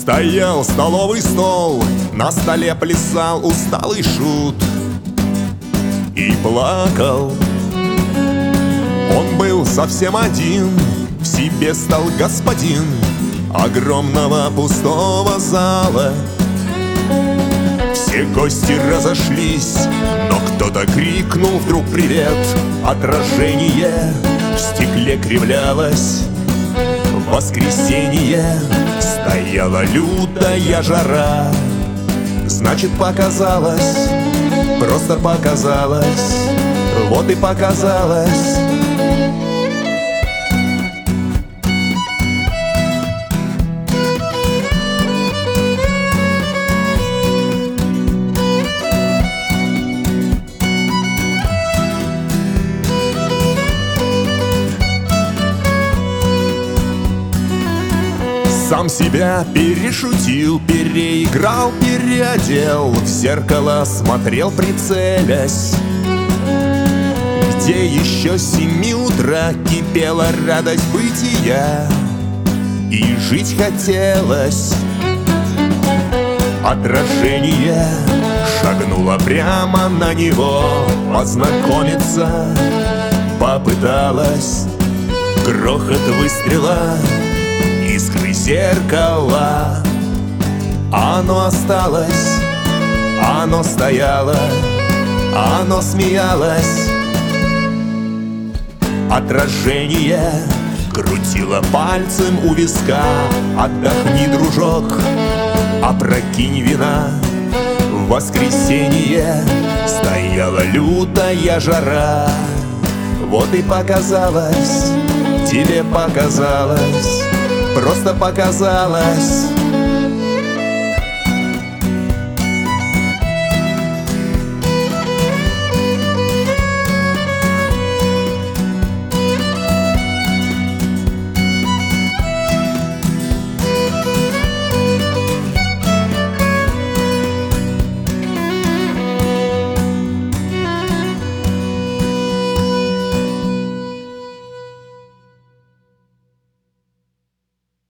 Стоял столовый стол, на столе плясал усталый шут и плакал. Он был совсем один, в себе стал господин огромного пустого зала. Все гости разошлись, но кто-то крикнул вдруг привет. Отражение в стекле кривлялось. В воскресенье стояла лютая жара. Значит, показалось, просто показалось, вот и показалось. Сам себя перешутил, переиграл, переодел, в зеркало смотрел, прицелясь. Где еще с 7 утра кипела радость бытия, и жить хотелось. Отражение шагнуло прямо на него, познакомиться попыталась. Грохот выстрела, искры зеркала. Оно осталось, оно стояло, оно смеялось. Отражение крутило пальцем у виска. Отдохни, дружок, опрокинь вина. В воскресенье стояла лютая жара. Вот и показалось, тебе показалось, просто показалось.